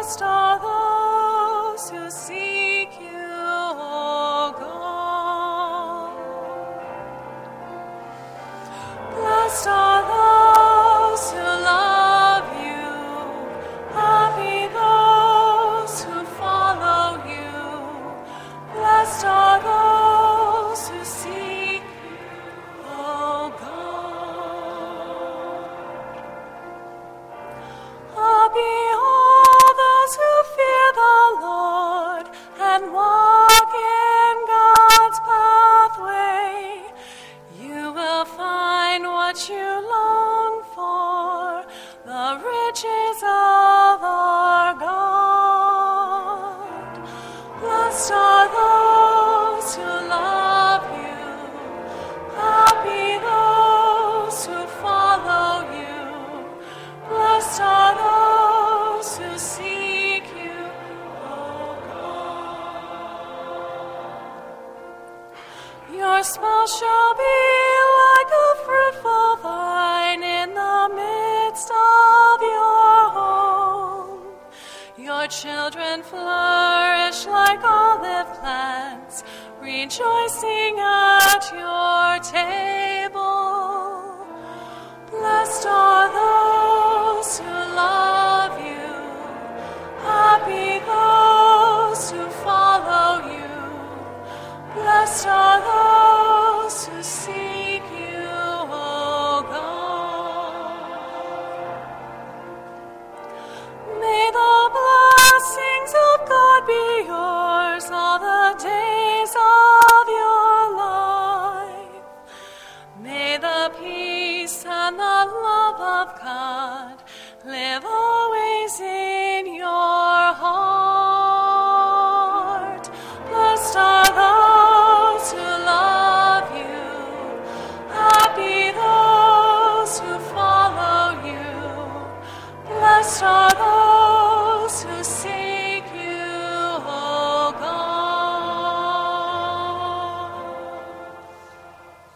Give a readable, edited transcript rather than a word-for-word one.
Blessed are those who seek you, O God. Blessed are those who love you. Happy those who follow you. Blessed are those who seek you, O God. Happy all those who fear the Lord and walk in God's pathway. You will find what you long for, the riches of our God. Blessed are those who love you. Happy those who follow you. Blessed are those who seek you, O God. Your smile shall be like a fruitful vine in the midst of your home. Your children flourish like olive plants, rejoicing at your table. Blessed are those who love you. Happy those who follow you. Blessed are those who seek you, O God. May the blessings of God be yours all the days of your life. May the peace and the love of God live always in your heart. Blessed are those who love you. Happy those who follow you. Blessed are those who sing